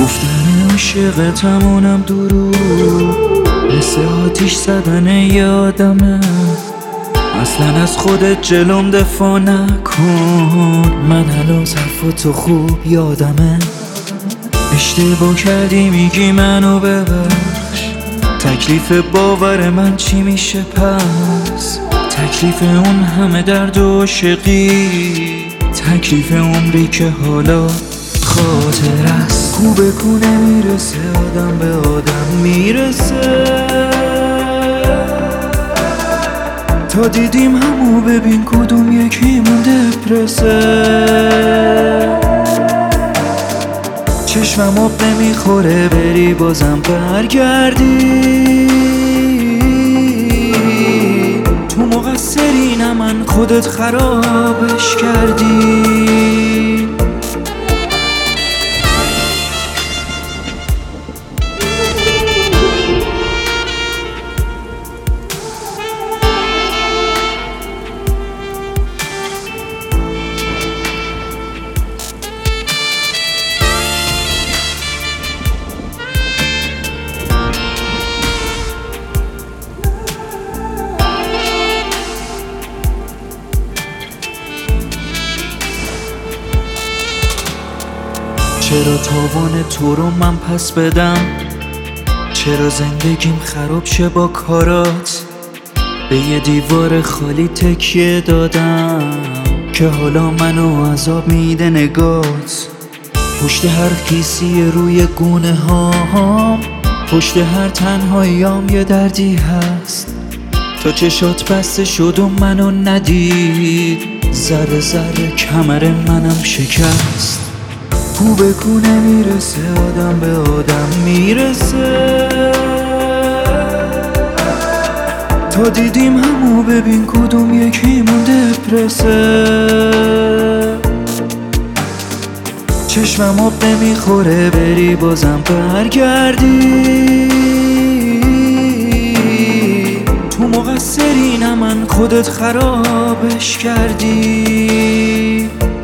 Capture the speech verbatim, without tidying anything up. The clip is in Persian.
گفتن عاشقتم اونم دروغ، مثل آتیش زدن یادمه. اصلا از خودت جلوم دفاع نکن، من هنوز حرفاتو خوب یادمه. اشتباه کردی میگی منو ببخش، تکلیف باور من چی میشه پس؟ تکلیف اون همه درد و عاشقی، تکلیف عمری که حالا خاطر است. خوبه کونه میرسه آدم به آدم میرسه، تا دیدیم همو ببین کدوم یکیمون دپرسه. چشمم آب نمیخوره بری بازم برگردی، تو مقصری نه من خودت خرابش کردی. چرا تاوان تو رو من پس بدم؟ چرا زندگیم خراب شه با کارات؟ به یه دیوار خالی تکیه دادم که حالا منو عذاب میده نگات. پشت هر کیسی روی گونه هام، پشت هر تنهاییام یه دردی هست. تا چشات بسته شد و منو ندید، ذره ذره کمر منم شکست. خوبه کونه میرسه آدم به آدم میرسه، تا دیدیم همو ببین کدوم یکیمون دپرسه. چشمم آب نمیخوره بری بازم برگردی، تو مقصری نه من خودت خرابش کردی.